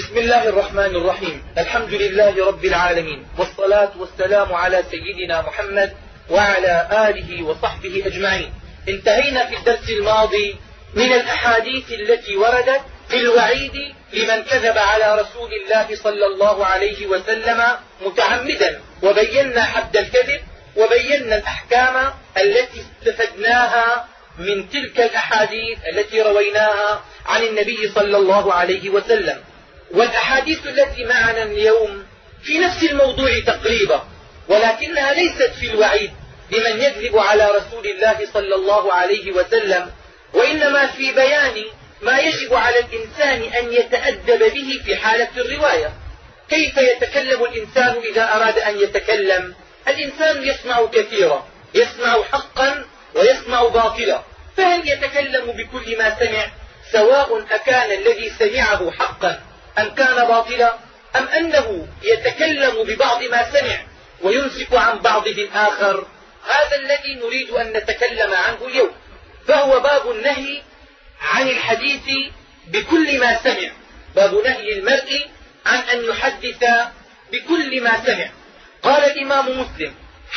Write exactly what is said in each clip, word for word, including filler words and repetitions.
بسم الله الرحمن الرحيم. الحمد لله رب العالمين، والصلاة والسلام على سيدنا محمد وعلى آله وصحبه أجمعين. انتهينا في الدرس الماضي من الأحاديث التي وردت في الوعيد لمن كذب على رسول الله صلى الله عليه وسلم متعمدا، وبينا حد الكذب وبينا الأحكام التي استفدناها من تلك الأحاديث التي رويناها عن النبي صلى الله عليه وسلم. والأحاديث التي معنا اليوم في نفس الموضوع تقريبا، ولكنها ليست في الوعيد لمن يكذب على رسول الله صلى الله عليه وسلم، وإنما في بيان ما يجب على الإنسان أن يتأدب به في حالة الرواية. كيف يتكلم الإنسان إذا أراد أن يتكلم؟ الإنسان يسمع كثيرا، يسمع حقا ويسمع باطلا، فهل يتكلم بكل ما سمع سواء أكان الذي سمعه حقا أم كان باطلا، أم أنه يتكلم ببعض ما سمع ويمسك عن بعضه الآخر؟ هذا الذي نريد أن نتكلم عنه اليوم، فهو باب النهي عن الحديث بكل ما سمع، باب نهي المرء عن أن يحدث بكل ما سمع. قال الإمام مسلم: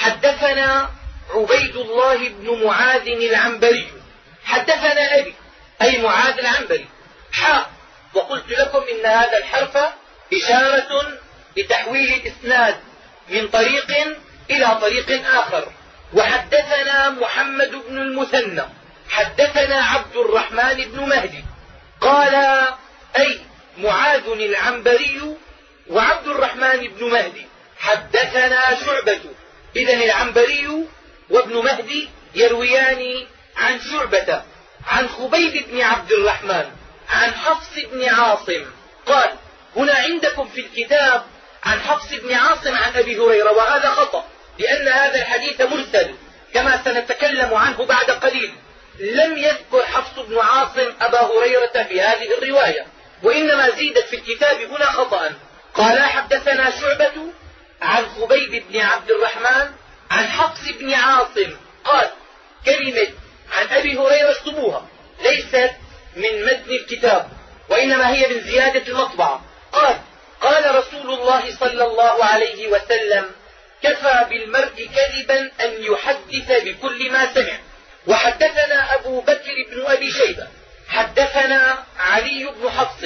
حدثنا عبيد الله بن معاذ العنبري حدثنا أبي، أي معاذ العنبري، حاء. وقلت لكم إن هذا الحرف إشارة لتحويل الإسناد من طريق إلى طريق آخر. وحدثنا محمد بن المثنى حدثنا عبد الرحمن بن مهدي قال، أي معاذ العنبري وعبد الرحمن بن مهدي حدثنا شعبة. إذن العنبري وابن مهدي يرويان عن شعبة عن خبيب بن عبد الرحمن عن حفص بن عاصم. قال هنا عندكم في الكتاب عن حفص بن عاصم عن أبي هريرة، وهذا خطأ، لأن هذا الحديث مرسل كما سنتكلم عنه بعد قليل. لم يذكر حفص بن عاصم أبا هريرة في هذه الرواية، وإنما زيدت في الكتاب هنا خطأ. قال حدثنا شعبة عن خبيب بن عبد الرحمن عن حفص بن عاصم. قال كلمة عن أبي هريرة اكتبوها، ليست من متن الكتاب، وإنما هي من زيادة المطبعة. قال قال رسول الله صلى الله عليه وسلم: كفى بالمرء كذبا أن يحدث بكل ما سمع. وحدثنا أبو بكر بن أبي شيبة حدثنا علي بن حفص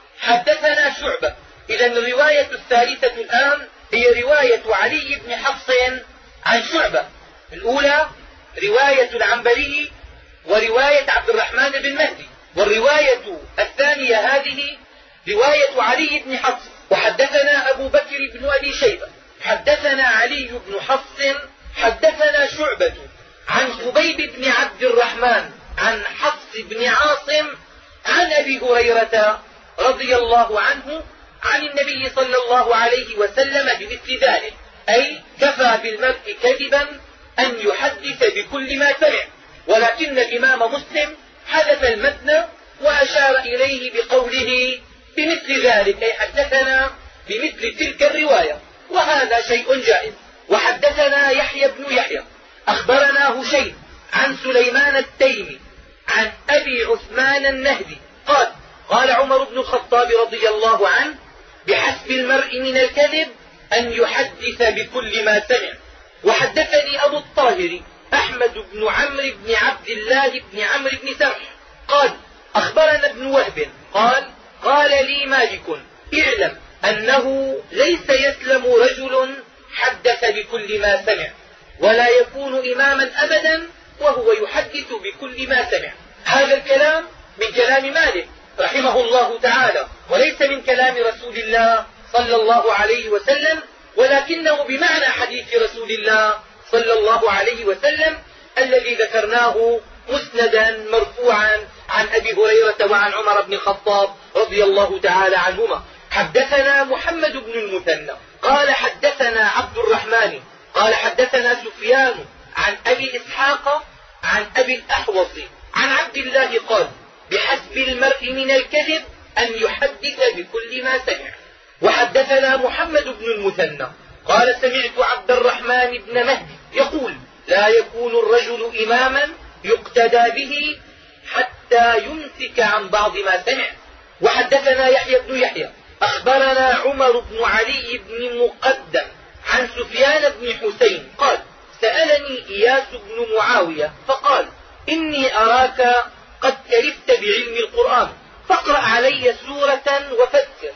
حدثنا شعبة. إذا الرواية الثالثة الآن هي رواية علي بن حفص عن شعبة. الأولى رواية العنبري ورواية عبد الرحمن بن مهدي، والرواية الثانية هذه رواية علي بن حفص. وحدثنا أبو بكر بن أبي شيبة حدثنا علي بن حفص حدثنا شعبة عن خبيب بن عبد الرحمن عن حفص بن عاصم عن أبي هريرة رضي الله عنه عن النبي صلى الله عليه وسلم بمثل ذلك، أي كفى بالمرء كذبا أن يحدث بكل ما سمع. ولكن الإمام مسلم حدث المتن وأشار إليه بقوله بمثل ذلك، أي حدثنا بمثل تلك الرواية، وهذا شيء جائز. وحدثنا يحيى بن يحيى أخبرنا هشيم عن سليمان التيمي عن أبي عثمان النهدي قال قال عمر بن الخطاب رضي الله عنه: بحسب المرء من الكذب أن يحدث بكل ما سمع. وحدثني أبو الطاهر أحمد بن عمرو بن عبد الله بن عمرو بن سرح قال أخبرنا ابن وهب قال قال لي مالك: اعلم أنه ليس يسلم رجل حدث بكل ما سمع، ولا يكون إماما أبدا وهو يحدث بكل ما سمع. هذا الكلام من كلام مالك رحمه الله تعالى، وليس من كلام رسول الله صلى الله عليه وسلم، ولكنه بمعنى حديث رسول الله صلى الله عليه وسلم الذي ذكرناه مسندا مرفوعا عن أبي هريرة وعن عمر بن الخطاب رضي الله تعالى عنهما. حدثنا محمد بن المثنى قال حدثنا عبد الرحمن قال حدثنا سفيان عن أبي إسحاق عن أبي الأحوص عن عبد الله قال: بحسب المرء من الكذب أن يحدث بكل ما سمع. وحدثنا محمد بن المثنى قال سمعت عبد الرحمن بن مهدي يقول: لا يكون الرجل إماما يقتدى به حتى يمسك عن بعض ما سمع. وحدثنا يحيى بن يحيى أخبرنا عمر بن علي بن مقدم عن سفيان بن حسين قال سألني إياس بن معاوية فقال إني أراك قد كلفت بعلم القرآن فاقرأ علي سورة وفسر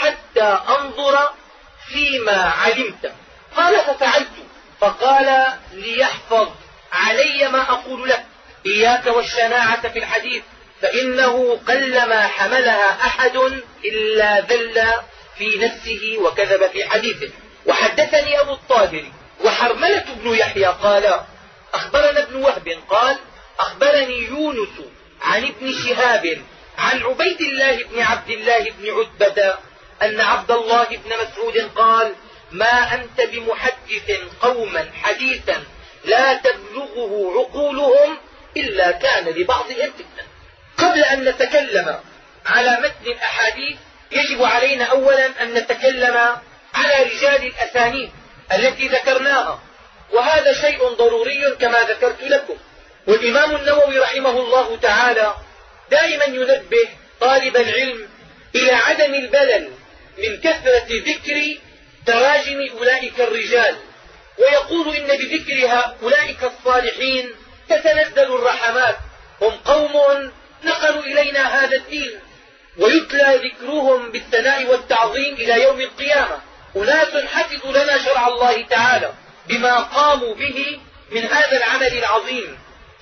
حتى أنظر فيما علمت. قال ففعلت، فقال ليحفظ علي ما أقول لك، إياك والشناعة في الحديث فإنه قلما حملها أحد إلا ذل في نفسه وكذب في حديثه. وحدثني أبو الطاهر وحرملة بن يحيى قال أخبرنا ابن وهب قال أخبرني يونس عن ابن شهاب عن عبيد الله بن عبد الله بن عتبة أن عبد الله بن مسعود قال ما أنت بمحدث قوما حديثا لا تبلغه عقولهم إلا كان لبعضهم فتنة. قبل أن نتكلم على متن الأحاديث يجب علينا أولا أن نتكلم على رجال الأسانيد التي ذكرناها، وهذا شيء ضروري كما ذكرت لكم. والإمام النووي رحمه الله تعالى دائما ينبه طالب العلم إلى عدم البلل من كثرة ذكر تراجم أولئك الرجال، ويقول إن بذكر أولئك الصالحين تتنزل الرحمات. هم قوم نقلوا إلينا هذا الدين ويتلى ذكرهم بالثناء والتعظيم إلى يوم القيامة. أناس حفظوا لنا شرع الله تعالى بما قاموا به من هذا العمل العظيم،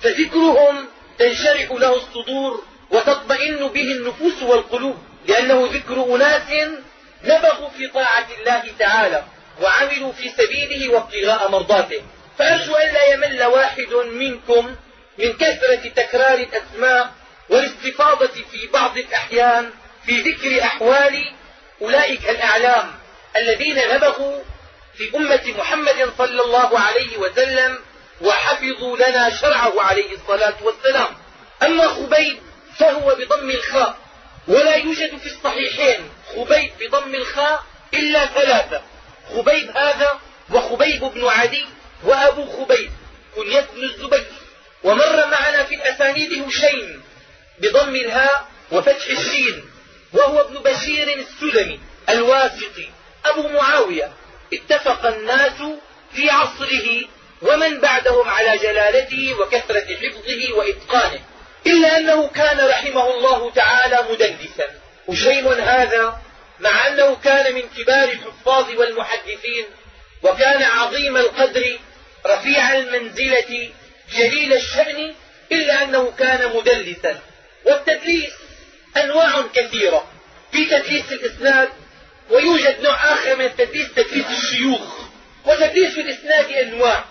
فذكرهم تنشرح له الصدور وتطمئن به النفوس والقلوب، لأنه ذكر أناس نبغوا في طاعة الله تعالى وعملوا في سبيله وابتغاء مرضاته. فأرجو أن لا يمل واحد منكم من كثرة تكرار الأسماء والاستفاضة في بعض الأحيان في ذكر أحوال أولئك الأعلام الذين نبغوا في أمة محمد صلى الله عليه وسلم وحفظوا لنا شرعه عليه الصلاة والسلام. أما خبيب فهو بضم الخاء، ولا يوجد في الصحيحين خبيب بضم الخاء إلا ثلاثة: خبيب هذا وخبيب بن عدي وأبو خبيب كنية بن الزبير. ومر معنا في الأسانيد هشيم بضم الهاء وفتح الشين وهو ابن بشير السلمي الواسطي أبو معاوية. اتفق الناس في عصره ومن بعدهم على جلالته وكثرة حفظه وإتقانه، إلا أنه كان رحمه الله تعالى مدلسا. هشيم هذا مع أنه كان من كبار الحفاظ والمحدثين وكان عظيم القدر رفيع المنزلة جليل الشأن، إلا أنه كان مدلسا. والتدليس أنواع كثيرة، في تدليس الإسناد، ويوجد نوع آخر من التدليس تدليس الشيوخ. وتدليس الإسناد أنواع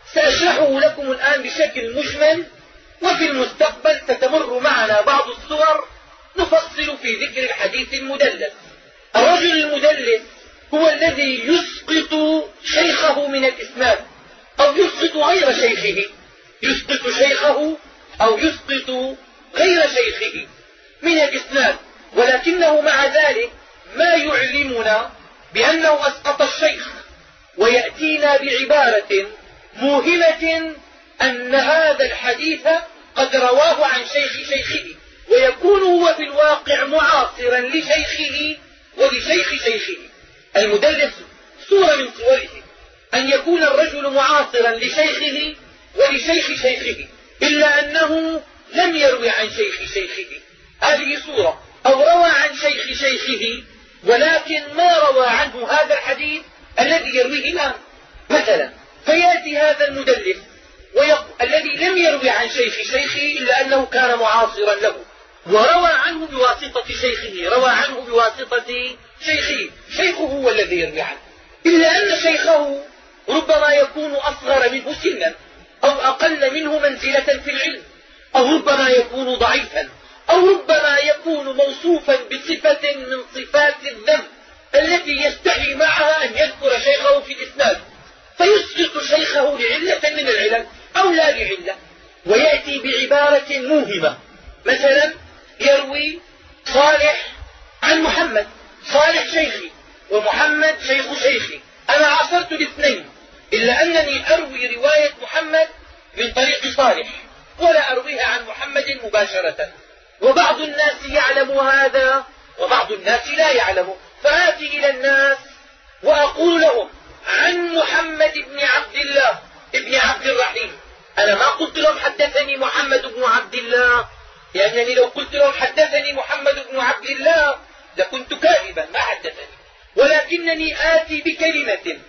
سأشرحه لكم الآن بشكل مجمل، وفي المستقبل ستمر معنا بعض الصور نفصل في ذكر الحديث المدلس. الرجل المدلس هو الذي يسقط شيخه من الإسناد أو يسقط غير شيخه، يسقط شيخه أو يسقط غير شيخه من الإسناد، ولكنه مع ذلك ما يعلمنا بأنه أسقط الشيخ، ويأتينا بعبارة موهمة أن هذا الحديث قد رواه عن شيخ شيخه، ويكون هو في الواقع معاصرا لشيخه ولشيخ شيخه. المدلس صورة من صوره أن يكون الرجل معاصرا لشيخه ولشيخ شيخه، إلا أنه لم يروي عن شيخ شيخه، هذه صورة. أو روى عن شيخ شيخه ولكن ما روى عنه هذا الحديث الذي يرويه الآن مثلا. فيأتي هذا المدلس ويقول الذي لم يروي عن شيخ شيخه إلا أنه كان معاصرا له وروى عنه بواسطة شيخه، روى عنه بواسطة شيخه، شيخه هو الذي يروي عنه، إلا أن شيخه ربما يكون أصغر منه سنا أو أقل منه منزلة في العلم، أو ربما يكون ضعيفا، أو ربما يكون موصوفا بصفة من صفات الذنب التي يستحي معها أن يذكر شيخه في الإسناد، فيسقط شيخه لعلة من العلل أو لا لعلة، ويأتي بعبارة موهمة. مثلا يروي صالح عن محمد، صالح شيخي ومحمد شيخ شيخي، أنا عاصرت الاثنين، إلا أنني أروي رواية محمد من طريق صالح ولا أرويها عن محمد مباشرة. وبعض الناس يعلم هذا وبعض الناس لا يعلم، فآتي إلى الناس وأقول لهم عن محمد بن عبد الله ابن عبد الرحيم. أنا ما قلت لهم حدثني محمد بن عبد الله، لأنني لو قلت لهم حدثني محمد بن عبد الله لكنت كاذبا ما حدثني، ولكنني آتي بكلمة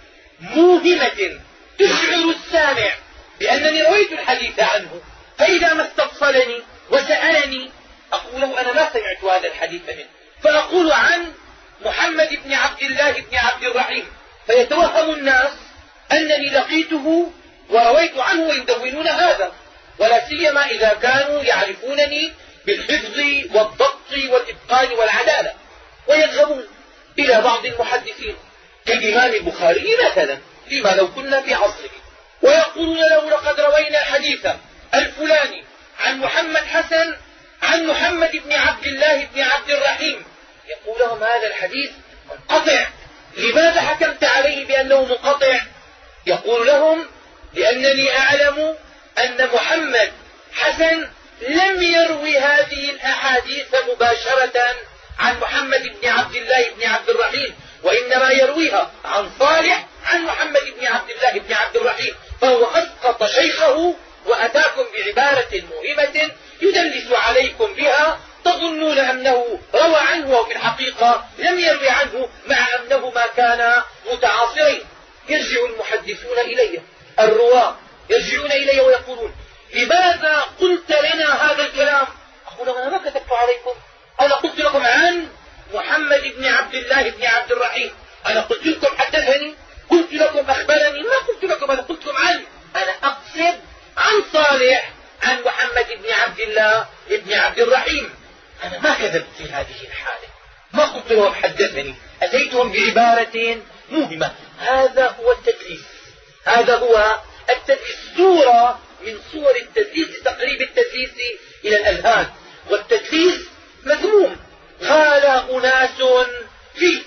موهمة تشعر السامع بأنني رويت الحديث عنه، فإذا ما استفصلني وسألني أقول له أنا ما سمعت هذا الحديث منه، فأقول عن محمد بن عبد الله بن عبد الرحيم، فيتوهم الناس أنني لقيته ورويت عنه ويدونون هذا، ولا سيما إذا كانوا يعرفونني بالحفظ والضبط والإتقان والعدالة، ويذهبون إلى بعض المحدثين كالإمام البخاري مثلا فيما لو كنا في عصره، ويقولون له لقد روينا الحديث الفلاني عن محمد حسن عن محمد بن عبد الله بن عبد الرحيم. يقول لهم هذا الحديث منقطع، لماذا حكمت عليه بأنه منقطع؟ يقول لهم لأنني أعلم أن محمد حسن لم يروي هذه الأحاديث مباشرة عن محمد بن عبد الله بن عبد الرحيم، وإنما يرويها عن صالح عن محمد بن عبد الله بن عبد الرحيم، فهو أسقط شيخه وأتاكم بعبارة موهمة يدلس عليكم بها، تظنون أنه روى عنه وفي الحقيقة لم يروي عنه، مع أنه ما كان متعاصرين. يرجع المحدثون إلي، الرواة يرجعون إلي ويقولون لماذا قلت لنا هذا الكلام؟ أقول أنا ما كتبت عليكم، أنا قلت لكم عن محمد بن عبد الله بن عبد الرحيم، أنا قلت لكم حدثني، قلت لكم أخبرني، ما قلت لكم أنا قلت لكم عن، أنا أقصد عن صالح عن محمد بن عبد الله بن عبد الرحيم. أنا ما كذبت في هذه الحالة، ما قلت لهم حدثني، أتيتهم بعبارة موهمة. هذا هو التدليس، هذا هو التدليس، صورة من صور التدليس، تقريب التدليس إلى الأذهان، والتدليس مذموم. قال أناس فيه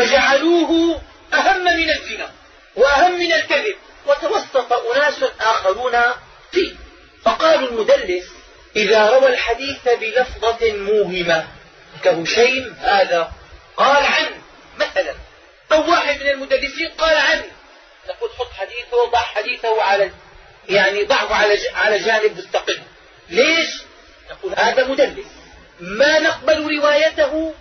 فجعلوه أهم من الزنا وأهم من الكذب، وتوسط أناس آخرون فيه فقالوا المدلس إذا روى الحديث بلفظة موهمة كهشيم هذا قال عن مثلا، أو واحد من المدلسين قال عن، نقول حط حديثه وضع حديثه على يعني ضعه على على جانب مستقل. ليش؟ نقول هذا مدلس ما نقبل روايته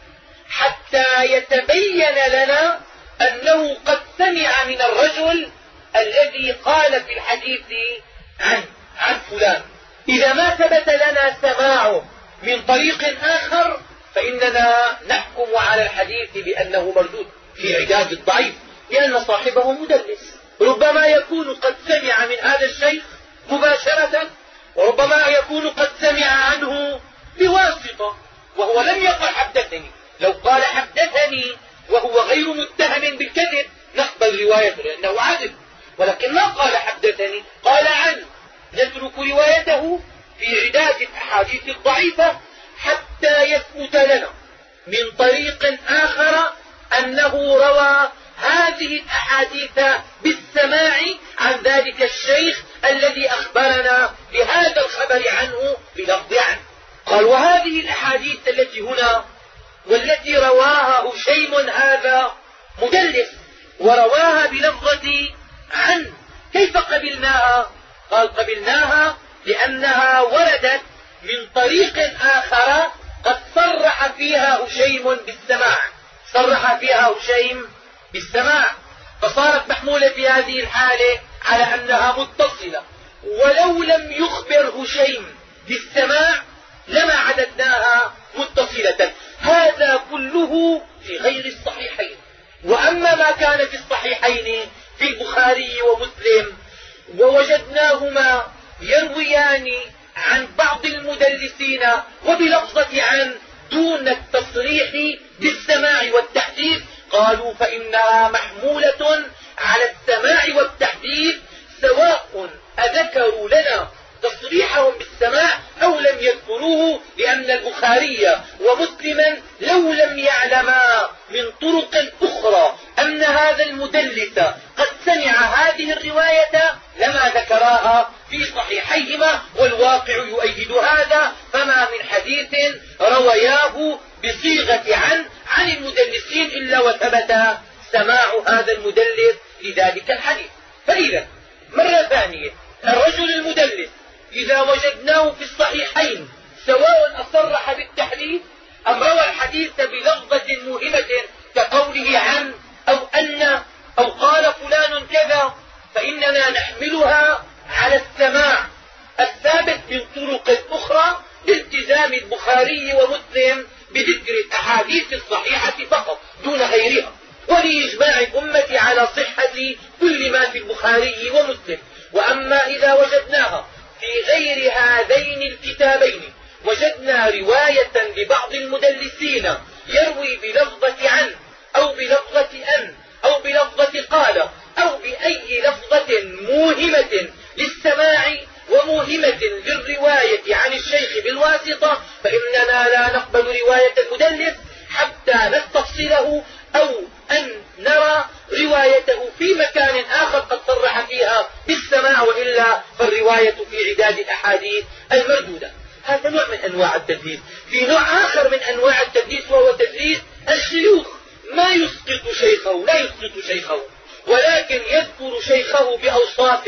حتى يتبين لنا أنه قد سمع من الرجل الذي قال في الحديث عن عن فلان. إذا ما ثبت لنا سماعه من طريق آخر فإننا نحكم على الحديث بأنه مردود في عداد الضعيف، لأن صاحبه مدلس، ربما يكون قد سمع من هذا الشيخ مباشرة، وربما يكون قد سمع عنه بواسطة وهو لم يقل حدثني. لو قال حدثني وهو غير متهم بالكذب نقبل روايته لأنه عدل، ولكن ما قال حدثني، قال عن، نترك روايته في عداد الأحاديث الضعيفة حتى يثبت لنا من طريق آخر أنه روى هذه الأحاديث بالسماع عن ذلك الشيخ الذي أخبرنا بهذا الخبر عنه بلفظ عنه. قال وهذه الأحاديث التي هنا والتي رواها هشيم هذا مدلس ورواها بلفظة عن، كيف قبلناها؟ قال قبلناها لأنها وردت من طريق آخر قد صرح فيها هشيم بالسماع، صرح فيها هشيم بالسماع، فصارت محمولة في هذه الحالة على أنها متصلة، ولو لم يخبر هشيم بالسماع لما عددناها متصلة. هذا كله في غير الصحيحين. وأما ما كان في الصحيحين في البخاري ومسلم ووجدناهما يرويان عن بعض المدلسين وبلفظة عن دون التصريح بالسماع والتحديث، قالوا فإنها محمولة على السماع والتحديث سواء أذكروا لنا تصريحهم بالسماع أو لم يذكروه، لأن البخاري ومسلما لو لم يعلما من طرق أخرى أن هذا المدلس قد سمع هذه الرواية لما ذكراها في صحيحيهما، والواقع يؤيد هذا، فما من حديث روياه بصيغة عن عن المدلسين إلا وثبت سماع هذا المدلس لذلك الحديث. فإذا مرة ثانية الرجل المدلس إذا وجدناه في الصحيحين سواء أصرح بالتحديث أم روى الحديث بلفظة موهمة كقوله عن أو أن أو قال فلان كذا، فإننا نحملها على السماع الثابت من طرق أخرى لالتزام البخاري ومسلم بذكر الأحاديث الصحيحة فقط دون غيرها، ولإجماع الأمة على صحة كل ما في البخاري ومسلم. وأما إذا وجدناها في غير هذين الكتابين وجدنا رواية لبعض المدلسين يروي بلفظة عن أو بلفظة أن أو بلفظة قال أو بأي لفظة موهمة للسماع وموهمة للرواية عن الشيخ بالواسطة، فإننا لا نقبل رواية المدلس حتى نستفصله أو أن نرى روايته في مكان آخر قد صرح فيها بالسماع، وإلا فالرواية في عداد الأحاديث المردودة. هذا نوع من أنواع التدليس. في نوع آخر من أنواع التدليس وهو تدليس الشيوخ، ما يسقط شيخه لا يسقط شيخه ولكن يذكر شيخه بأوصاف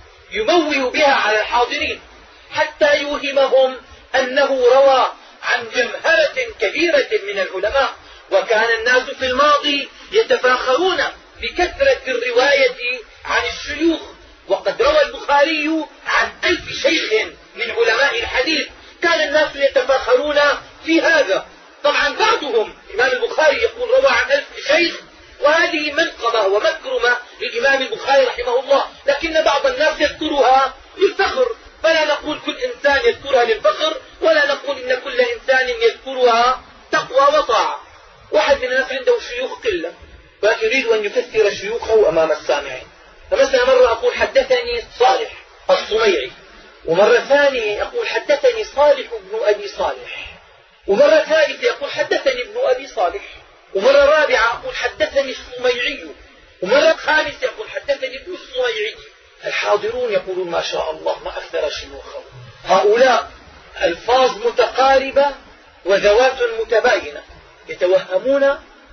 يموه بها على الحاضرين حتى يوهمهم أنه روى عن جمهرة كبيرة من العلماء. وكان الناس في الماضي يتفاخرون بكثرة الرواية عن الشيوخ، وقد روى البخاري عن ألف شيخ من علماء الحديث، كان الناس يتفاخرون في هذا. طبعا بعضهم الإمام البخاري يقول روى عن ألف شيخ، وهذه منقبة ومكرمة للإمام البخاري رحمه الله، لكن بعض الناس يذكرها للفخر، فلا نقول كل إنسان يذكرها للفخر، ولا نقول إن كل إنسان يذكرها تقوى وطاعة. واحد من الناس عنده شيوخ قلة ويريد أن يكثر شيوخه أمام السامعين، فمثلا مرة أقول حدثني صالح الصميعي، ومرة ثانية أقول حدثني صالح بن أبي صالح، ومرة ثالثة يقول حدثني ابن أبي صالح، ومرة رابعة أقول حدثني الصميعي، ومرة خامسة يقول حدثني ابن الصميعي. الحاضرون يقولون ما شاء الله ما أكثر شيوخه. هؤلاء ألفاظ متقاربة وذوات متباينة، يتوهمون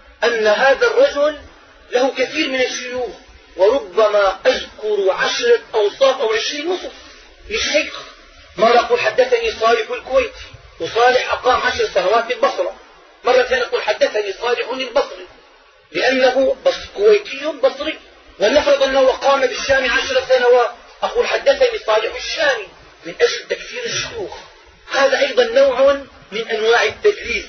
أن هذا الرجل له كثير من الشيوخ، وربما أذكر عشرة أوصاف أو عشرين وصف للشيخ. مرة أقول حدثني صالح الكويتي، وصالح أقام عشر سنوات في البصرة. مرة ثانية أقول حدثني صالح البصري لأنه بس كويتي بصري، ولنفرض أنه قام بالشام عشر سنوات، أقول حدثني صالح الشامي من أجل تكثير الشيوخ. هذا أيضا نوع من أنواع التدليس،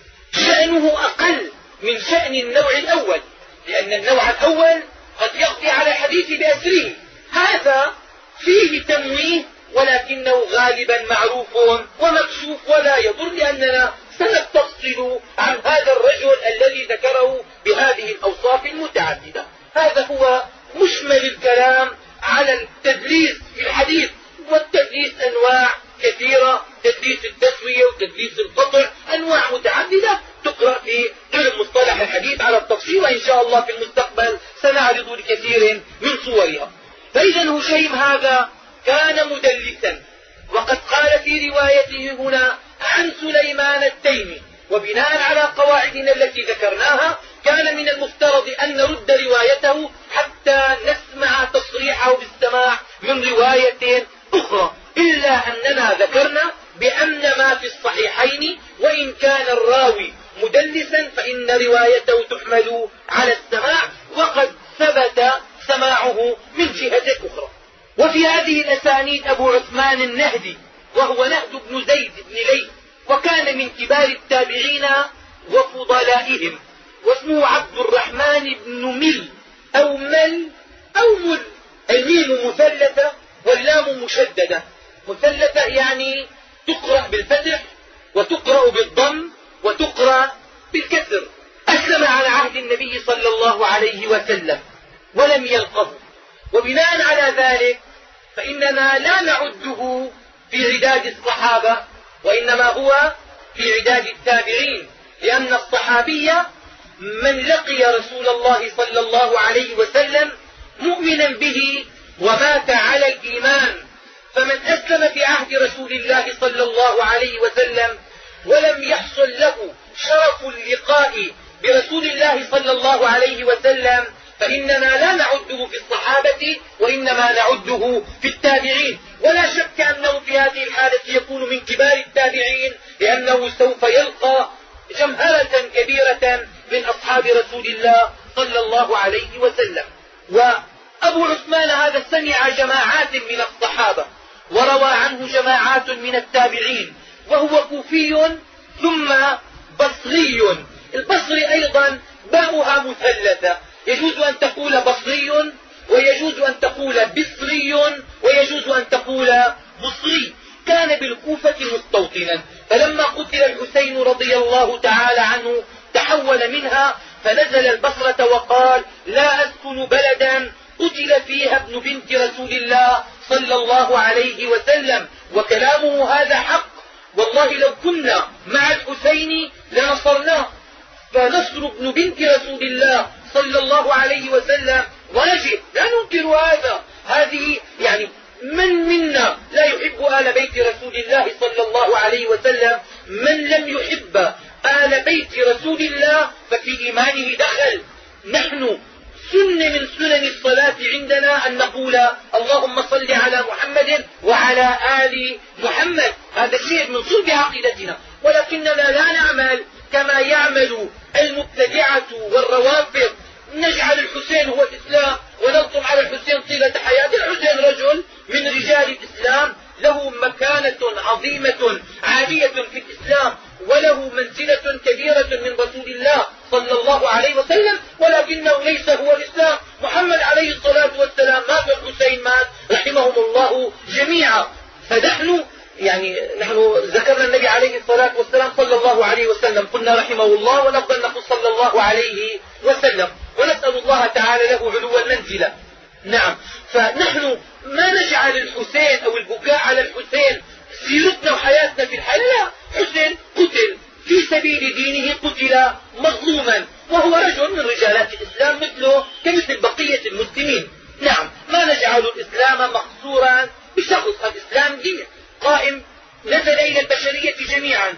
شأنه أقل من شأن النوع الأول، لأن النوع الأول قد يغطي على الحديث بأسره، هذا فيه تمويه ولكنه غالبا معروف ومكشوف ولا يضر، لأننا سنستفصل عن هذا الرجل الذي ذكره بهذه الأوصاف المتعددة. هذا هو مشمل الكلام على التدليس في الحديث. والتدليس أنواع كثيرة، تدليس التسوية وتدليس القطع، أنواع متعددة تقرأ في علم مصطلح الحديث على التفصيل، وإن شاء الله في المستقبل سنعرض لكثير من صورها. فإذا هشيم هذا كان مدلسا، وقد قال في روايته هنا عن سليمان التيمي، وبناء على قواعدنا التي ذكرناها كان من المفترض أن نرد روايته حتى نسمع تصريحه بالسماع من رواية أخرى، إلا أننا ذكرنا بأن ما في الصحيحين وإن كان الراوي مدلسا فإن روايته تحمل على السماع، وقد ثبت سماعه من جهة أخرى. وفي هذه الأسانيد أبو عثمان النهدي، وهو نهد بن زيد بن ليث، وكان من كبار التابعين وفضلائهم، واسمه عبد الرحمن بن مل أو مل أو مل، الميم مثلثة واللام مشددة. مثلثة يعني تقرأ بالفتح وتقرأ بالضم وتقرأ بالكسر. أسلم على عهد النبي صلى الله عليه وسلم ولم يلقه، وبناء على ذلك فإننا لا نعده في عداد الصحابة، وإنما هو في عداد التابعين، لأن الصحابي من لقي رسول الله صلى الله عليه وسلم مؤمنا به ومات على الإيمان. فمن أسلم في عهد رسول الله صلى الله عليه وسلم ولم يحصل له شرف اللقاء برسول الله صلى الله عليه وسلم فإننا لا نعده في الصحابة وإنما نعده في التابعين، ولا شك أنه في هذه الحالة يكون من كبار التابعين، لأنه سوف يلقى جمهرة كبيرة من أصحاب رسول الله صلى الله عليه وسلم. وأبو عثمان هذا سمع جماعات من الصحابة وروى عنه جماعات من التابعين، وهو كوفي ثم بصري. البصري أيضا باؤها مثلثة، يجوز أن تقول بصري ويجوز أن تقول بصري ويجوز أن تقول بصري. كان بالكوفة مستوطنا، فلما قتل الحسين رضي الله تعالى عنه تحول منها فنزل البصرة وقال: لا أسكن بلدا قتل فيها ابن بنت رسول الله صلى الله عليه وسلم. وكلامه هذا حق، والله لو كنا مع الحسين لنصرناه، فنصر ابن بنت رسول الله صلى الله عليه وسلم واجب، لا ننكر هذا. هذه يعني من منا لا يحب آل بيت رسول الله صلى الله عليه وسلم؟ من لم يحب آل بيت رسول الله ففي إيمانه دخل. نحن سنة من سنن الصلاة عندنا أن نقول: اللهم صل على محمد وعلى آل محمد. هذا شيء من صلب عقيدتنا، ولكننا لا نعمل كما يعمل المبتدعة والروافض. نجعل الحسين هو الإسلام ونلطم على الحسين طيلة حياته. الحسين رجل من رجال الإسلام، له مكانة عظيمة عالية في الإسلام، وله منزلة كبيرة من رسول الله صلى الله عليه وسلم، ولكنه ليس هو الإسلام. محمد عليه الصلاة والسلام مات والحسين مات رحمهم الله جميعا. فنحن يعني نحن ذكرنا النبي عليه الصلاة والسلام صلى الله عليه وسلم، قلنا رحمه الله، ونفضل نقول صلى الله عليه وسلم، ونسأل الله تعالى له علو المنزلة. نعم، فنحن ما نجعل الحسين أو البكاء على الحسين سيرتنا وحياتنا في الحياة. لا، حسين قتل في سبيل دينه، قتل مظلوما، وهو رجل من رجالات الإسلام مثله كمثل بقية المسلمين. نعم، ما نجعل الإسلام مقصورا بشخص. الإسلام دين قائم نزل إلى البشرية جميعا،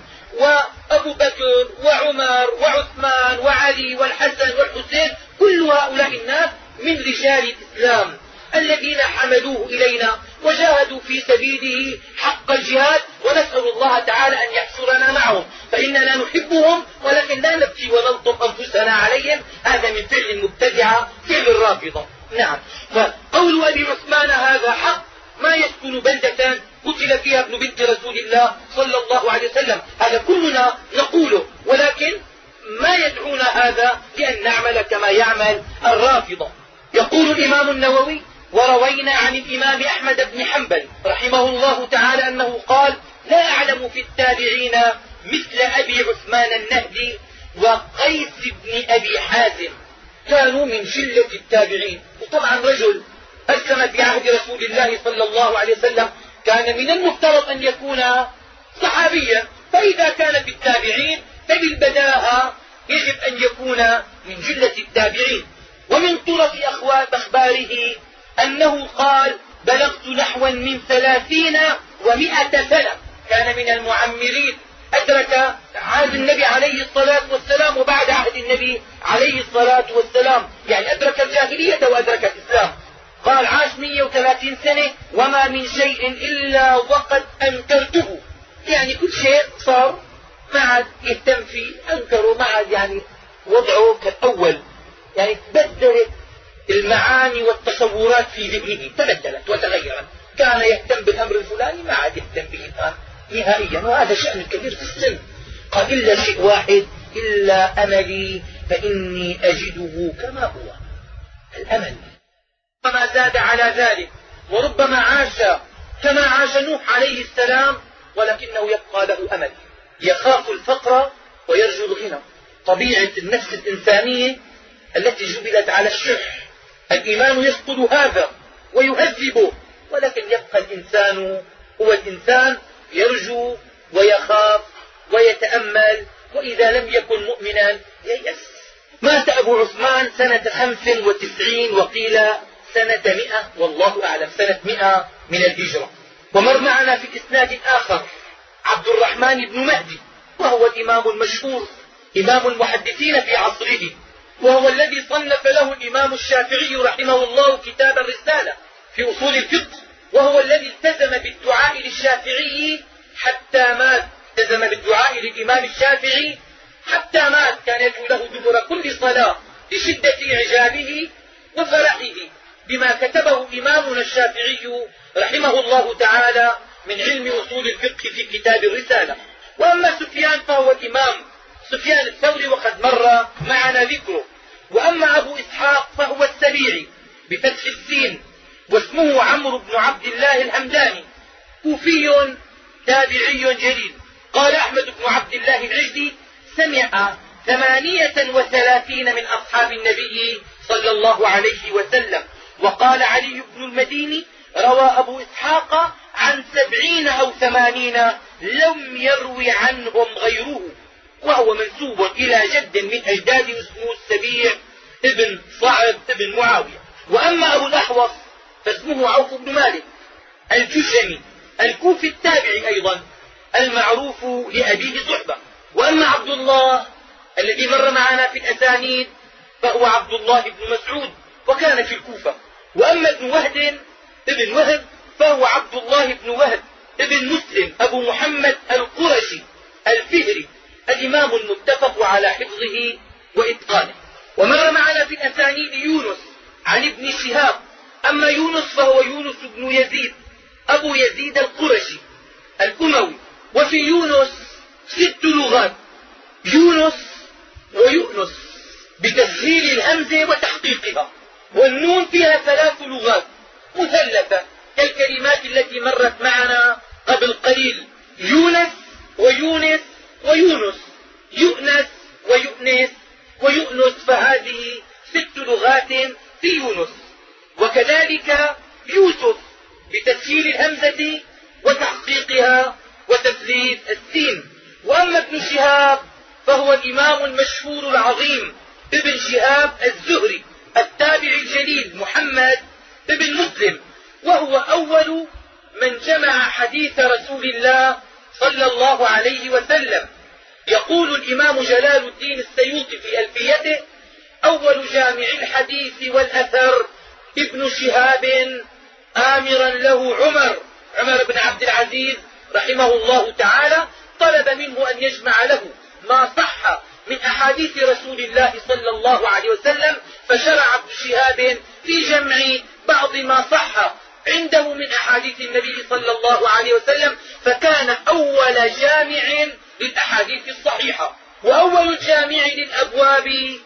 وأبو بكر وعمر وعثمان وعلي والحسن والحسين، كل هؤلاء الناس من رجال الإسلام الذين حملوه إلينا وجاهدوا في سبيله حق الجهاد، ونسأل الله تعالى أن يحشرنا معهم، فإننا نحبهم ولكن لا نبكي ونلطم أنفسنا عليهم. هذا من فعل المبتدعة، فعل الرافضة. نعم، فقول أبي عثمان هذا حق. ما يسكن بلدة قتل فيها ابن بنت رسول الله صلى الله عليه وسلم، هذا كلنا نقوله، ولكن ما يدعونا هذا لأن نعمل كما يعمل الرافضة. يقول الإمام النووي: وروينا عن الإمام أحمد بن حنبل رحمه الله تعالى أنه قال: لا أعلم في التابعين مثل أبي عثمان النهدي وقيس بن أبي حازم، كانوا من شلة التابعين. وطبعا رجل أسلم في عهد رسول الله صلى الله عليه وسلم كان من المفترض أن يكون صحابيا، فإذا كان في التابعين فبالبداهة يجب أن يكون من جلة التابعين. ومن طرف أخباره أنه قال: بلغت نحوا من ثلاثين ومائة سنة، كان من المعمرين، أدرك عهد النبي عليه الصلاة والسلام وبعد عهد النبي عليه الصلاة والسلام، يعني أدرك الجاهلية وأدرك الإسلام. قال: عاش مئة وثلاثين سنة وما من شيء إلا وقد أنكرته، يعني كل شيء صار ما عاد يهتم فيه، أنكره، ما عاد يعني وضعه كالأول، يعني تبدلت المعاني والتصورات في ذهنه، تبدلت وتغيرت. كان يهتم بالأمر الفلاني ما عاد يهتم به الآن نهائيا، وهذا شأن كبير في السن. قال: إلا شيء واحد، إلا أملي فإني أجده كما هو، الأمل. ربما زاد على ذلك، وربما عاش كما عاش نوح عليه السلام، ولكنه يبقى له أمل، يخاف الفقر ويرجو الغنى. طبيعة النفس الإنسانية التي جبلت على الشح، الإيمان يسقط هذا ويهذبه، ولكن يبقى الإنسان هو الإنسان، يرجو ويخاف ويتأمل، وإذا لم يكن مؤمنا ييأس. مات أبو عثمان سنة خمس وتسعين، وقيل سنة مئة، والله أعلم، سنة مئة من الهجرة. ومر معنا في إسناد آخر عبد الرحمن بن مهدي، وهو الإمام المشهور إمام المحدثين في عصره، وهو الذي صنف له الإمام الشافعي رحمه الله كتاب الرسالة في أصول الفقه، وهو الذي التزم بالدعاء للشافعي حتى مات. التزم بالدعاء للإمام الشافعي حتى مات، كان يدعو له دبر كل صلاة لشدة إعجابه وفرحه بما كتبه إمامنا الشافعي رحمه الله تعالى من علم أصول الفقه في كتاب الرسالة. وأما سفيان فهو الإمام سفيان الثوري، وقد مر معنا ذكره. وأما أبو إسحاق فهو السبيعي بفتح السين، واسمه عمرو بن عبد الله الهمداني، كوفي تابعي جليل. قال أحمد بن عبد الله العجلي: سمع ثمانية وثلاثين من أصحاب النبي صلى الله عليه وسلم. وقال علي بن المديني: روى أبو إسحاق عن سبعين أو ثمانين لم يروي عنهم غيره، وهو منسوب إلى جد من أجداد اسمه السبيع ابن صعب ابن معاوية. وأما أبو الأحوص فاسمه عوف بن مالك الجشمي الكوفي التابعي أيضا، المعروف لأبيه صحبة. وأما عبد الله الذي مر معنا في الأسانيد فهو عبد الله بن مسعود، وكان في الكوفة. وأما ابن وهب ابن وهب فهو عبد الله بن وهب ابن مسلم أبو محمد القرشي الفهري، الإمام المتفق على حفظه وإتقانه. ومر معنا في الأسانيد يونس عن ابن شهاب. أما يونس فهو يونس بن يزيد أبو يزيد القرشي الأموي. وفي يونس ست لغات: يونس ويؤنس بتسهيل الهمزة وتحقيقها، والنون فيها ثلاث لغات مثلثة كالكلمات التي مرت معنا قبل قليل: يونس ويونس ويونس، يؤنس ويؤنس ويؤنس، فهذه ست لغات في يونس. وكذلك يوسف بتسهيل الهمزة وتحقيقها وتثليث السين. وأما ابن شهاب فهو الإمام المشهور العظيم ابن شهاب الزهري التابع الجليل محمد ابن مسلم، وهو أول من جمع حديث رسول الله صلى الله عليه وسلم. يقول الإمام جلال الدين السيوطي في ألفيته: أول جامع الحديث والأثر ابن شهاب آمرا له عمر عمر بن عبد العزيز رحمه الله تعالى، طلب منه أن يجمع له ما صح من أحاديث رسول الله صلى الله عليه وسلم، فشرع ابن شهاب في جمع بعض ما صح عنده من أحاديث النبي صلى الله عليه وسلم، فكان أول جامع للأحاديث الصحيحة وأول الجامع للأبواب،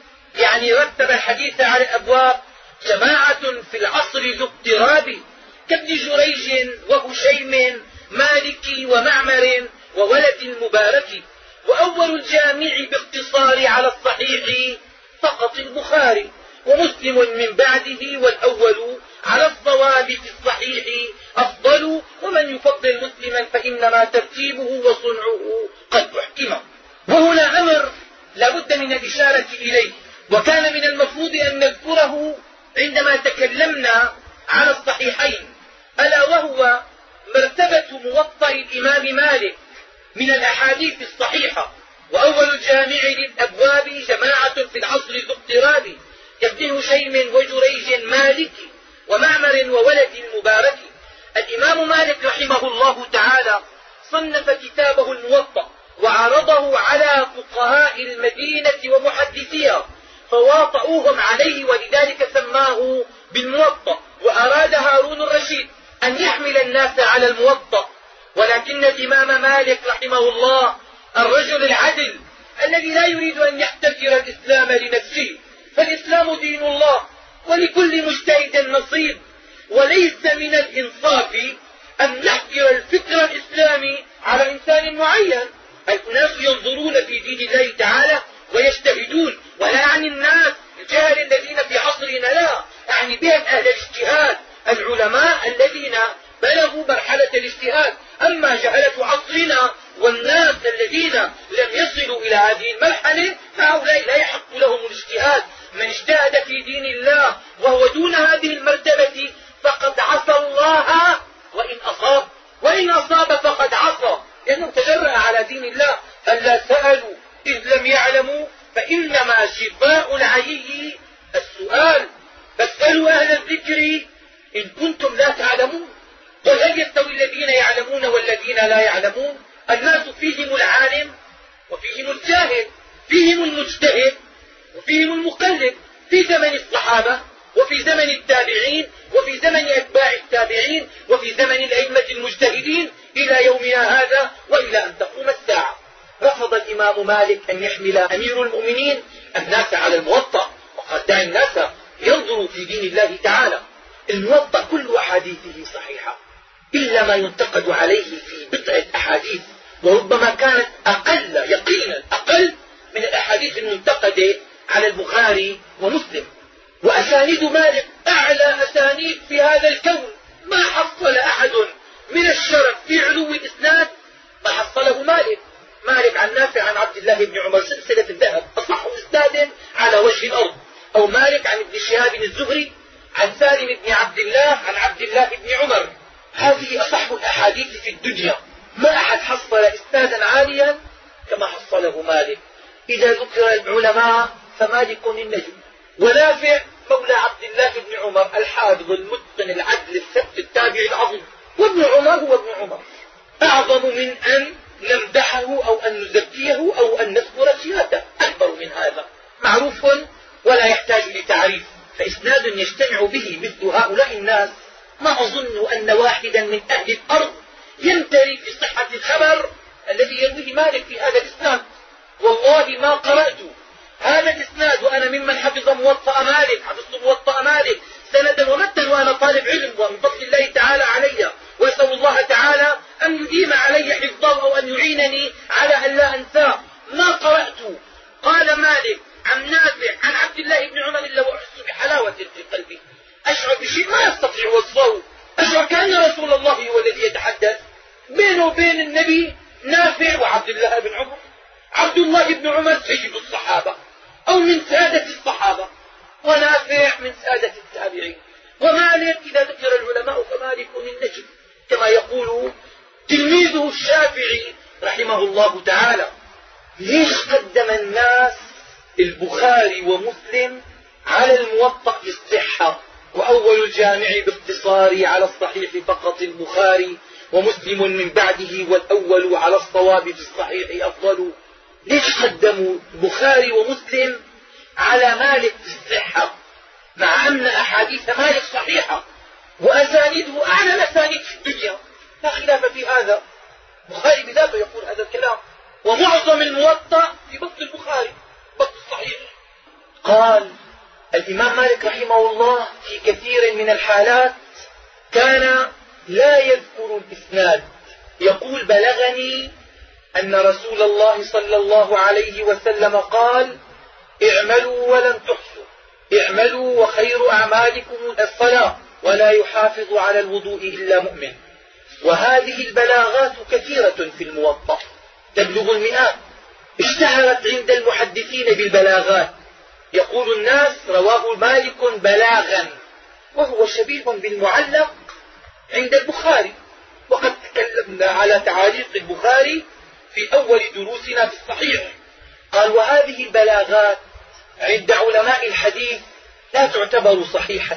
يعني رتب الحديث على الأبواب جماعة في العصر ذو اضطراب كابن جريج وهشيم مالك ومعمر وولد المبارك. وأول الجامع باختصار على الصحيح فقط البخاري، ومسلم من بعده، والأول على الصواب في الصحيح أفضل، ومن يفضل مسلما فإنما ترتيبه وصنعه قد أحكم. وهنا أمر لا بد من الإشارة إليه، وكان من المفروض أن نذكره عندما تكلمنا على الصحيحين، ألا وهو مرتبة موطأ الإمام مالك من الأحاديث الصحيحة. وأول الجامع للأبواب جماعة في العصر ذو اضطراب كابن هشيم وجريج مالك ومعمر وولد المبارك. الإمام مالك رحمه الله تعالى صنف كتابه الموطأ وعرضه على فقهاء المدينة ومحدثيها، فواطؤوهم عليه، ولذلك سماه بالموطأ. وأراد هارون الرشيد أن يحمل الناس على الموطأ، ولكن الإمام مالك رحمه الله الرجل العدل الذي لا يريد أن يحتكر الإسلام لنفسه، فالإسلام دين الله ولكل مجتهد نصيب، وليس من الإنصاف أن نحكر الفكر الإسلامي على إنسان معين. الناس ينظرون في دين الله تعالى ويجتهدون، ولا يعني الناس الجهل الذين في عصرنا، لا يعني بهم أهل الاجتهاد العلماء الذين بلغوا مرحلة الاجتهاد. أما جهلة عصرنا والناس الذين لم يصلوا إلى هذه المرحلة فهؤلاء لا يحق لهم الاجتهاد. من اجتهد في دين الله وهو دون هذه المرتبة فقد عصى الله وإن أصاب، وإن أصاب فقد عصى، لأنه تجرأ على دين الله. ألا سألوا إذ لم يعلموا فإنما شفاء العيي السؤال، فاسألوا أهل الذكر إن كنتم لا تعلمون. قل هل يستوي الذين يعلمون والذين لا يعلمون؟ الناس فيهم العالم وفيهم الجاهل، فيهم المجتهد وفيهم المقلد، في زمن الصحابة وفي زمن التابعين وفي زمن أتباع التابعين وفي زمن الأئمة المجتهدين إلى يومنا هذا وإلى أن تقوم الساعة. رفض الإمام مالك أن يحمل أمير المؤمنين الناس على الموطأ، وقال دع الناس ينظروا في دين الله تعالى. الموطأ كل أحاديثه صحيحة إلا ما ينتقد عليه في بضعة أحاديث، وربما كانت أقل يقينا أقل من الأحاديث المنتقدة على البخاري ومسلم. وأسانيد مالك أعلى أسانيد في هذا الكون، ما حصل أحد من الشرف في علو الإسناد ما حصله مالك. مالك عن نافع عن عبد الله بن عمر سلسلة الذهب أصح إسناد على وجه الأرض، أو مالك عن ابن شهاب الزهري عن سالم بن عبد الله عن عبد الله بن عمر. هذه أصح الأحاديث في الدنيا، ما أحد حصل إسنادا عاليا كما حصله مالك. إذا ذكر العلماء فمالك النجم، ونافع مولى عبد الله بن عمر الحافظ المتقن العدل الثبت التابعي العظيم. وابن عمر هو ابن عمر، أعظم من أن نمدحه أو أن نزكيه أو أن نذكر سيرته، أكبر من هذا، معروف ولا يحتاج لتعريف. فإسناد يجتمع به مثل هؤلاء الناس ما أظن أن واحدا من أهل الأرض يمتري في صحة الخبر الذي يرويه مالك في هذا الإسناد. والله ما قرأت هذا الإسناد وأنا ممن حفظ موطأ مالك، حفظت موطأ مالك سندا ومتا وأنا طالب علم، ومن فضل الله تعالى علي، وأسأل الله تعالى أن يديم علي حفظه أو أن يعينني على أن لا أنساه. ما قرأت قال مالك عن نافع عن عبد الله بن عمر إلا وأحس بحلاوة في قلبي، أشعر بشيء ما يستطيع وصفه، أشعر كأن رسول الله هو الذي يتحدث. بينه وبين النبي نافع وعبد الله بن عمر، عبد الله بن عمر سيد الصحابة أو من سادة الصحابة، ونافع من سادة التابعين. ومالك إذا ذكر العلماء فمالك النجم، كما يقول تلميذه الشافعي رحمه الله تعالى. ليش قدم الناس البخاري ومسلم على الموطأ في الصحة، وأول الجامع باختصار على الصحيح فقط البخاري، ومسلم من بعده والأول على الصواب في الصحيح أفضل؟ ليش قدموا البخاري ومسلم على مالك في الصحة مع أن أحاديث مالك صحيحة وأسانيده أعلى الأسانيد في الدنيا؟ لا خلاف في هذا، البخاري بذاته يقول هذا الكلام، ومعظم الموطأ في بطن البخاري بطن الصحيح. قال الإمام مالك رحمه الله في كثير من الحالات كان لا يذكر الإسناد، يقول بلغني أن رسول الله صلى الله عليه وسلم قال اعملوا ولن تحصوا، اعملوا وخير أعمالكم الصلاة، ولا يحافظ على الوضوء إلا مؤمن. وهذه البلاغات كثيرة في الموطأ تبلغ المئات، اشتهرت عند المحدثين بالبلاغات، يقول الناس رواه مالك بلاغا، وهو شبيه بالمعلق عند البخاري. وقد تكلمنا على تعاليق البخاري في أول دروسنا في الصحيح. قال وهذه البلاغات عند علماء الحديث لا تعتبر صحيحة،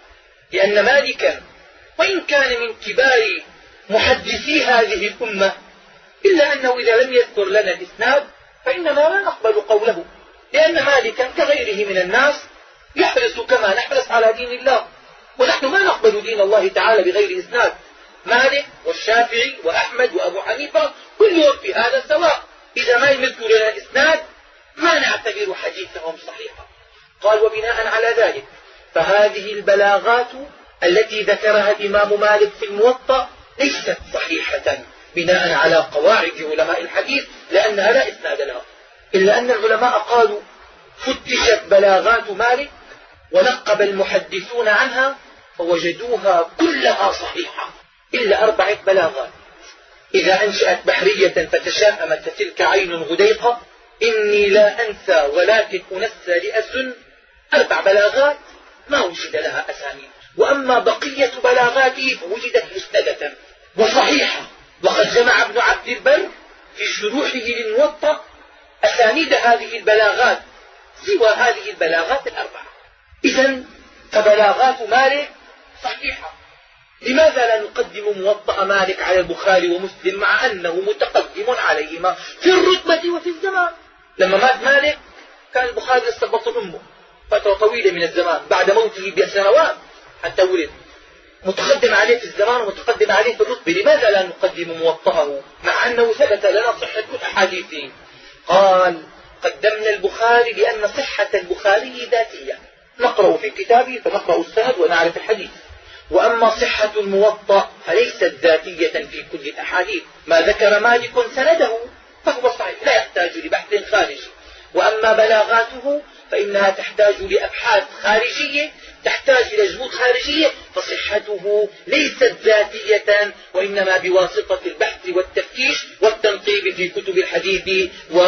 لأن مالكا وإن كان من كبار محدثي هذه الأمة إلا أنه إذا لم يذكر لنا الإسناد فإننا لا نقبل قوله، لأن مالكا كغيره من الناس يحرص كما نحرص على دين الله، ونحن ما نقبل دين الله تعالى بغير إسناد. مالك والشافعي وأحمد وأبو حنيفة كلهم في هذا سواء، إذا ما يذكر لنا الإسناد ما نعتبر حديثهم صحيحا. قال وبناء على ذلك فهذه البلاغات التي ذكرها الإمام مالك في الموطأ ليست صحيحة بناء على قواعد علماء الحديث، لأنها لا إسناد لها. إلا أن العلماء قالوا فتشت بلاغات مالك ونقب المحدثون عنها فوجدوها كلها صحيحة إلا أربعة بلاغات. إذا أنشأت بحرية فتشاءمت فتلك عين غديقة، إني لا أنسى ولكن أنسى لأسن، أربع بلاغات ما وجد لها أسانيد، وأما بقية بلاغاته فوجدت مسندة وصحيحة. وقد جمع ابن عبد البر في شروحه للموطأ أسانيد هذه البلاغات سوى هذه البلاغات الأربعة. إذن فبلاغات مالك صحيحة. لماذا لا نقدم موطأ مالك على البخاري ومسلم مع أنه متقدم عليهما في الرتبة وفي الزمان؟ لما مات مالك كان البخاري لسه بطن أمه فترة طويلة من الزمان، بعد موته بسنوات حتى ولد، متقدم عليه في الزمان ومتقدم عليه في الرتبة. لماذا لا نقدم موطأه مع أنه ثبت لنا صحة أحاديثه؟ قال قدمنا البخاري لأن صحة البخاري ذاتية، نقرأ في كتابه فنقرأ السند ونعرف الحديث، وأما صحة الموطأ فليست ذاتية في كل الأحاديث. ما ذكر مالك سنده فهو صحيح لا يحتاج لبحث خارجي، وأما بلاغاته فإنها تحتاج لأبحاث خارجية، تحتاج إلى جهود خارجية، فصحته ليست ذاتية وإنما بواسطة البحث والتفتيش والتنقيب في كتب الحديث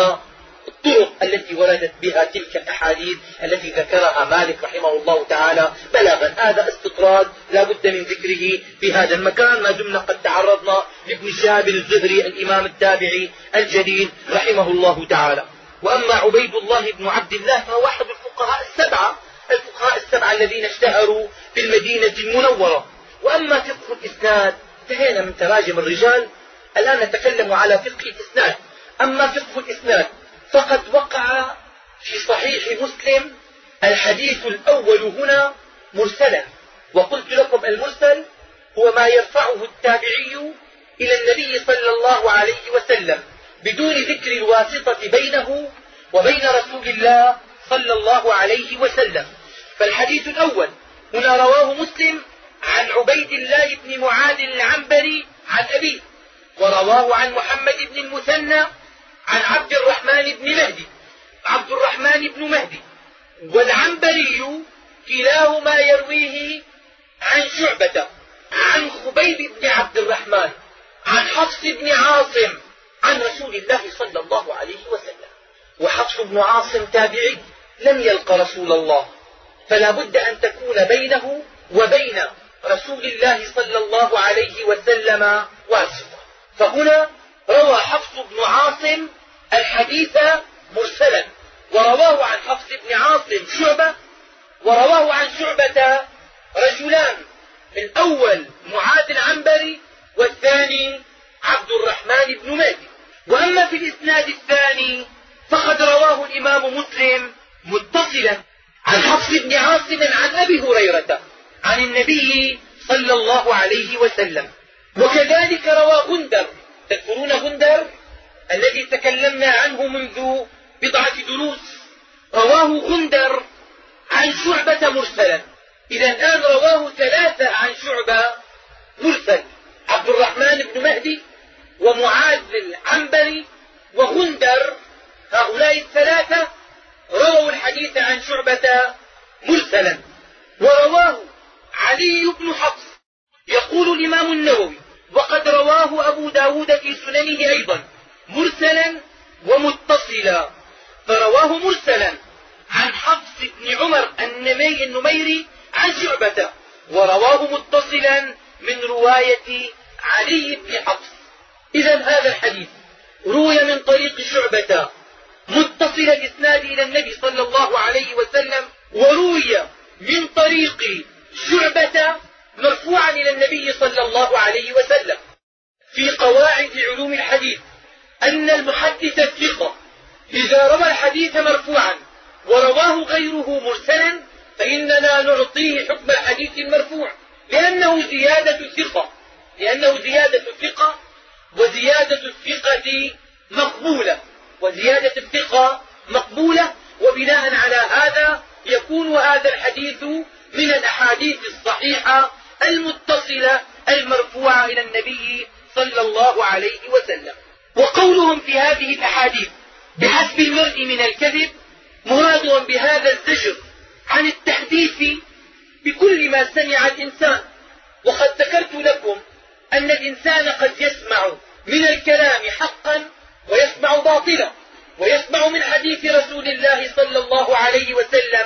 والطرق التي وردت بها تلك الأحاديث التي ذكرها مالك رحمه الله تعالى بلاغا. هذا استطراد لا بد من ذكره في هذا المكان، ما دمنا قد تعرضنا لابن شهاب الزهري الإمام التابعي الجليل رحمه الله تعالى. وأما عبيد الله بن عبد الله فهو أحد الفقهاء السبعة الفقهاء السبعة الذين اشتهروا في المدينة المنورة. وأما فقه الإسناد انتهينا من تراجم الرجال، الآن نتكلم على فقه الإسناد. أما فقه الإسناد فقد وقع في صحيح مسلم الحديث الأول هنا مرسلا، وقلت لكم المرسل هو ما يرفعه التابعي إلى النبي صلى الله عليه وسلم بدون ذكر الواسطة بينه وبين رسول الله صلى الله عليه وسلم. فالحديث الأول هنا رواه مسلم عن عبيد الله بن معاذ العنبري عن أبيه، ورواه عن محمد بن المثنى عن عبد الرحمن بن مهدي عبد الرحمن بن مهدي والعنبري كلاهما يرويه عن شعبة عن خبيب بن عبد الرحمن عن حفص بن عاصم عن رسول الله صلى الله عليه وسلم. وحفص بن عاصم تابعي لم يلقى رسول الله، فلا بد أن تكون بينه وبين رسول الله صلى الله عليه وسلم واسطة. فهنا روى حفص بن عاصم الحديث مرسلا، ورواه عن حفص بن عاصم شعبة، ورواه عن شعبة رجلان، الأول معاذ العنبري والثاني عبد الرحمن بن مهدي. وأما في الإسناد الثاني فقد رواه الإمام مسلم متصلا عن حفص بن عاصم عن أبي هريرة عن النبي صلى الله عليه وسلم. وكذلك روى غندر، تذكرون غندر الذي تكلمنا عنه منذ بضعة دروس، رواه غندر عن شعبة مرسلا. إذا الآن رواه ثلاثة عن شعبة مرسل، عبد الرحمن بن مهدي ومعاذ العنبري وغندر، هؤلاء الثلاثة رووا الحديث عن شعبة مرسلا. ورواه علي بن حفص، يقول الإمام النووي وقد رواه أبو داود في سننه أيضا مرسلا ومتصلا، فرواه مرسلا عن حفص بن عمر النميري عن شعبة، ورواه متصلا من رواية علي بن حفص. إذا هذا الحديث روي من طريق شعبة متصل الإسناد إلى النبي صلى الله عليه وسلم، وروي من طريق شعبة مرفوعا إلى النبي صلى الله عليه وسلم. في قواعد علوم الحديث أن المحدث الثقة إذا روى الحديث مرفوعا ورواه غيره مرسلا فإننا نعطيه حكم الحديث المرفوع، لأنه زيادة ثقة لأنه زيادة ثقة وزيادة الثقة مقبولة وزيادة الثقة مقبولة وبناء على هذا يكون هذا الحديث من الأحاديث الصحيحة المتصلة المرفوعة إلى النبي صلى الله عليه وسلم. وقولهم في هذه الأحاديث بحسب المرء من الكذب مرادهم بهذا الزجر عن التحديث بكل ما سمع الإنسان. وقد ذكرت لكم أن الإنسان قد يسمع من الكلام حقا ويسمع باطلا، ويسمع من حديث رسول الله صلى الله عليه وسلم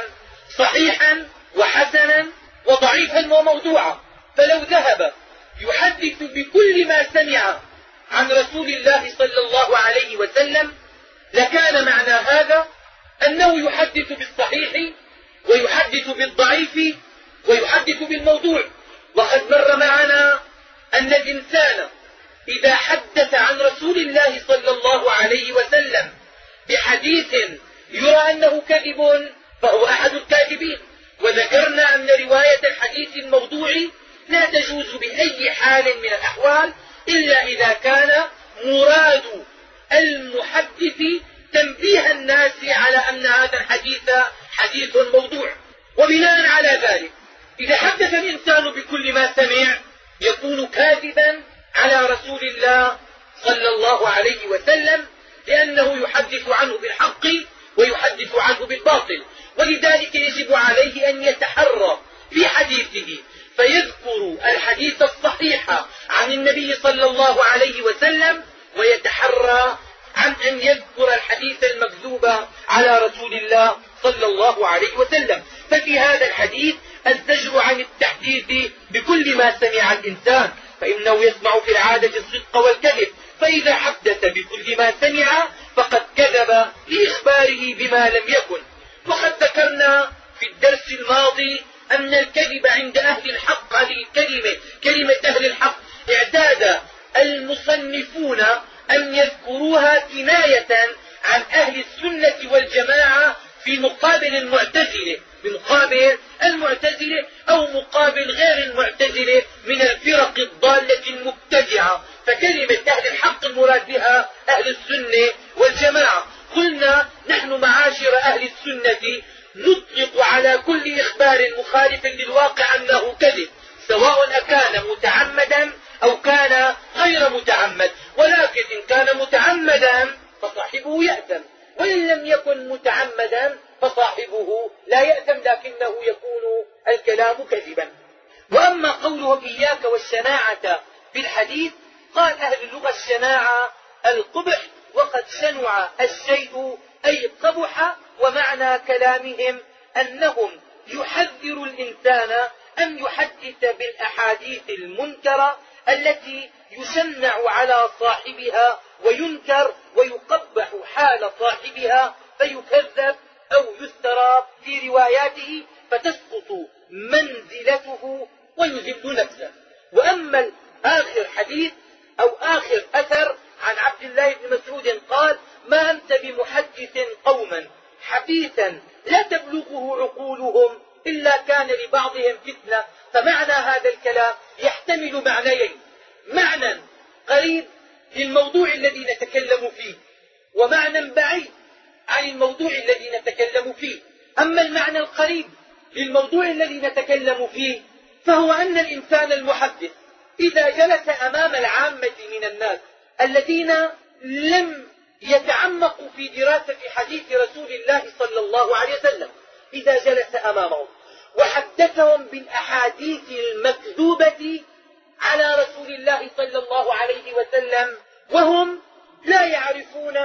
صحيحا وحسنا وضعيفا وموضوعا. فلو ذهب يحدث بكل ما سمع عن رسول الله صلى الله عليه وسلم لكان معنى هذا أنه يحدث بالصحيح ويحدث بالضعيف ويحدث بالموضوع. وقد مر معنا أن الإنسان إذا حدث عن رسول الله صلى الله عليه وسلم بحديث يرى أنه كذب فهو أحد الكاذبين. وذكرنا أن رواية الحديث الموضوع لا تجوز بأي حال من الأحوال إلا إذا كان مراد المحدث تنبيه الناس على أن هذا الحديث حديث موضوع. وبناء على ذلك إذا حدث الإنسان بكل ما سمع يكون كاذبا على رسول الله صلى الله عليه وسلم، لأنه يحدث عنه بالحق ويحدث عنه بالباطل. ولذلك يجب عليه أن يتحرى في حديثه فيذكر الحديث الصحيح عن النبي صلى الله عليه وسلم، ويتحرى عن أن يذكر الحديث المكذوب على رسول الله صلى الله عليه وسلم. ففي هذا الحديث الزجر عن التحديث بكل ما سمع الإنسان، فإنه يسمع في العادة الصدق والكذب، فإذا حدث بكل ما سمع فقد كذب لإخباره بما لم يكن. وقد ذكرنا في الدرس الماضي أن الكذب عند أهل الحق، هذه الكلمة كلمة أهل الحق اعتاد المصنفون أن يذكروها كناية عن أهل السنة والجماعة في مقابل المعتزلة، بمقابل المعتزلة أو مقابل غير المعتزلة من الفرق الضالة المبتدعة. فكلمة أهل الحق المراد بها أهل السنة والجماعة. قلنا نحن معاشر أهل السنة نطلق على كل إخبار مخالف للواقع أنه كذب، سواء أكان متعمدا أو كان غير متعمد. ولكن إن كان متعمدا فصاحبه يأثم، وإن لم يكن متعمدا فصاحبه لا يأثم، لكنه يكون الكلام كذبا. وأما قولهم إياك والشناعة في الحديث، قال أهل اللغة الشناعة القبح، وقد شنع الشيء أي قبح. ومعنى كلامهم أنهم يحذر الإنسان أن يحدث بالأحاديث المنكرة التي يشنع على صاحبها وينكر ويقبح حال صاحبها فيكذب أو يستراب في رواياته فتسقط منزلته ويذل نفسه. وأما آخر حديث أو آخر أثر عن عبد الله بن مسعود قال: ما أنت بمحدث قوما حديثا لا تبلغه عقولهم إلا كان لبعضهم فتنة. فمعنى هذا الكلام يحتمل معنيين: معنى قريب للموضوع الذي نتكلم فيه، ومعنى بعيد عن الموضوع الذي نتكلم فيه. أما المعنى القريب للموضوع الذي نتكلم فيه فهو أن الإنسان المحدث إذا جلس أمام العامة من الناس الذين لم يتعمقوا في دراسة حديث رسول الله صلى الله عليه وسلم، إذا جلس أمامهم وحدثهم بالأحاديث المكذوبة على رسول الله صلى الله عليه وسلم وهم لا يعرفون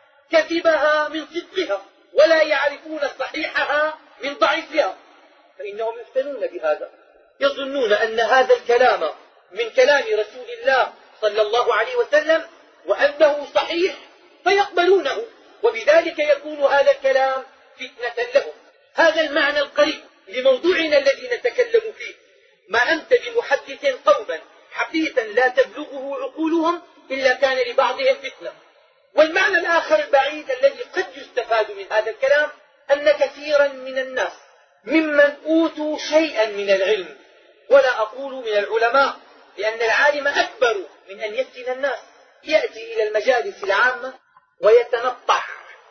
كذبها من صدقها ولا يعرفون صحيحها من ضعيفها، فإنهم يفتنون بهذا، يظنون أن هذا الكلام من كلام رسول الله صلى الله عليه وسلم وأنه صحيح فيقبلونه، وبذلك يكون هذا الكلام فتنة لهم. هذا المعنى القريب لموضوعنا الذي نتكلم فيه: ما أنت بمحدث قوما حديثا لا تبلغه عقولهم إلا كان لبعضهم فتنة. والمعنى الآخر البعيد الذي قد يستفاد من هذا الكلام أن كثيرا من الناس ممن أوتوا شيئا من العلم، ولا أقول من العلماء لأن العالم أكبر من أن يفتن الناس، يأتي إلى المجالس العامة ويتنطع،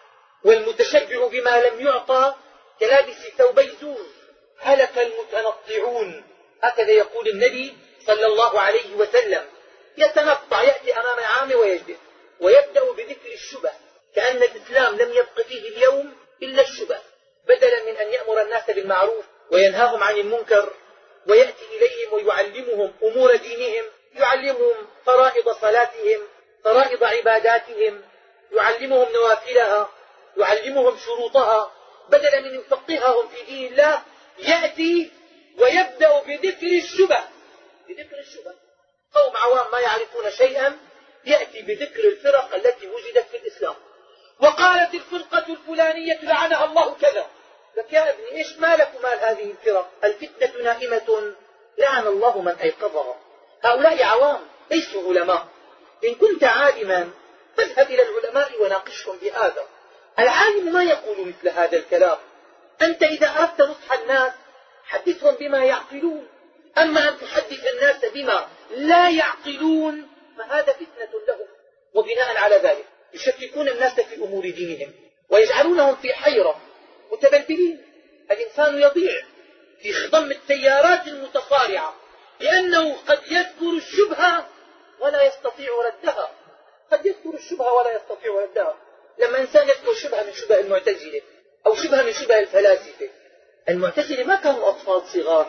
والمتشبع بما لم يعطى كلابس ثوبي زور، هلك المتنطعون، هكذا يقول النبي صلى الله عليه وسلم. يتنطع، يأتي أمام العامة ويجلس ويبدأ بذكر الشبه، كأن الإسلام لم يبق فيه اليوم إلا الشبه، بدلا من أن يأمر الناس بالمعروف وينهاهم عن المنكر، ويأتي إليهم ويعلمهم أمور دينهم، يعلمهم فرائض صلاتهم، فرائض عباداتهم، يعلمهم نوافلها، يعلمهم شروطها، بدلا من يفقههم في دين الله يأتي ويبدأ بذكر الشبه. بذكر الشبه قوم عوام ما يعرفون شيئا، يأتي بذكر الفرق التي وجدت في الإسلام، وقالت الفرقة الفلانية لعنها الله كذا. لك يا ابني إيش مالك ومال هذه الفرق؟ الفتنة نائمة لعن الله من أيقظها. هؤلاء عوام ليسوا علماء. إن كنت عالما فاذهب إلى العلماء وناقشهم بهذا. العالم ما يقول مثل هذا الكلام. أنت إذا أردت نصح الناس حدثهم بما يعقلون، أما أن تحدث الناس بما لا يعقلون فهذا فتنة لهم. وبناء على ذلك يشككون الناس في أمور دينهم ويجعلونهم في حيرة متبلبلين. الإنسان يضيع في خضم التيارات المتصارعة لأنه قد يذكر الشبهة ولا يستطيع ردها. قد يذكر الشبهة ولا يستطيع ردها. لما إنسان يذكر شبهة من شبه المعتزلة أو شبهة من شبه الفلاسفة، المعتزلة ما كانوا أطفال صغار.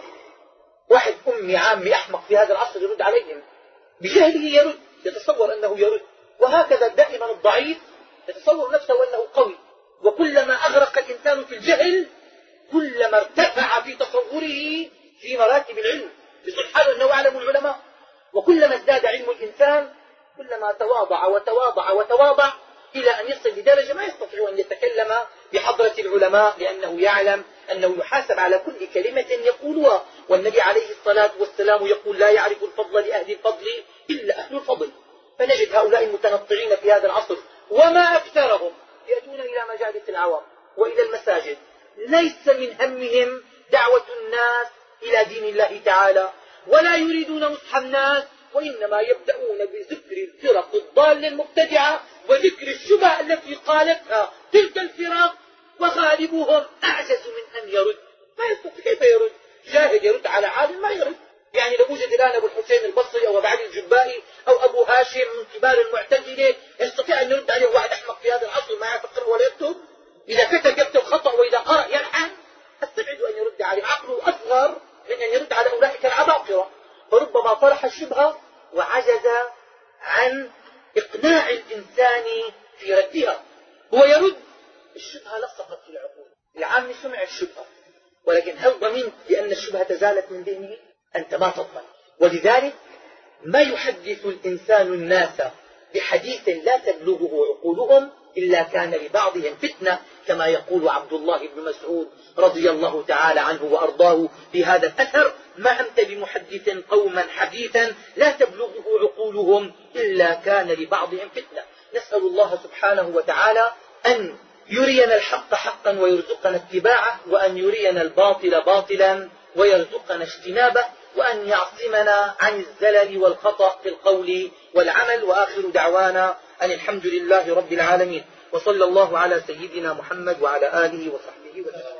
واحد أمي عامي أحمق في هذا العصر يرد عليهم بجهله، يرد يتصور أنه يرد. وهكذا دائما الضعيف يتصور نفسه أنه قوي. وكلما أغرق الإنسان في الجهل كلما ارتفع في تصوره في مراتب العلم، يصير حاله أنه أعلم العلماء. وكلما ازداد علم الإنسان كلما تواضع وتواضع وتواضع إلى أن يصل لدرجة ما يستطيع أن يتكلم بحضرة العلماء، لأنه يعلم أنه يحاسب على كل كلمة يقولها. والنبي عليه الصلاة والسلام يقول لا يعرف الفضل لأهل الفضل إلا أهل الفضل. فنجد هؤلاء المتنطعين في هذا العصر وما أكثرهم يأتون إلى مجالس العوام وإلى المساجد ليس من همهم دعوة الناس إلى دين الله تعالى، ولا يريدون نصح الناس، وإنما يبدأون بذكر الفرق الضالة المبتدعة وذكر الشبه التي قالتها تلك الفرق، وغالبهم أعجز من أن يرد. ما يستطيع. كيف يرد؟ جاهل يرد على عالم ما يرد. يعني لو وجد الآن أبو الحسين البصري أو أبو علي الجبائي أو أبو هاشم من كبار المعتزلة يستطيع أن يرد عليه واحد أحمق في هذا العصر ما يعرف يقرأ ولا يكتب؟ إذا كتب يكتب خطأ وإذا قرأ يلحن. استبعد أن يرد عليه، عقله أصغر من أن يرد على أولئك العباقرة. فربما طرح الشبهة وعجز عن إقناع الإنسان في ردها. هو يرد الشبهة لصقت في العقول. العام سمع الشبهة، ولكن هل ضمنت بأن الشبهة زالت من ذهنه؟ أنت ما تضمن. ولذلك ما يحدث الإنسان الناس بحديث لا تبلغه عقولهم إلا كان لبعضهم فتنة، كما يقول عبد الله بن مسعود رضي الله تعالى عنه وأرضاه في هذا الأثر: ما أنت بمحدث قوما حديثا لا تبلغه عقولهم إلا كان لبعضهم فتنة. نسأل الله سبحانه وتعالى أن يرينا الحق حقا ويرزقنا اتباعه، وأن يرينا الباطل باطلا ويرزقنا اجتنابه، وأن يعصمنا عن الزلل والخطأ في القول والعمل. وآخر دعوانا أن الحمد لله رب العالمين، وصلى الله على سيدنا محمد وعلى آله وصحبه وسلم.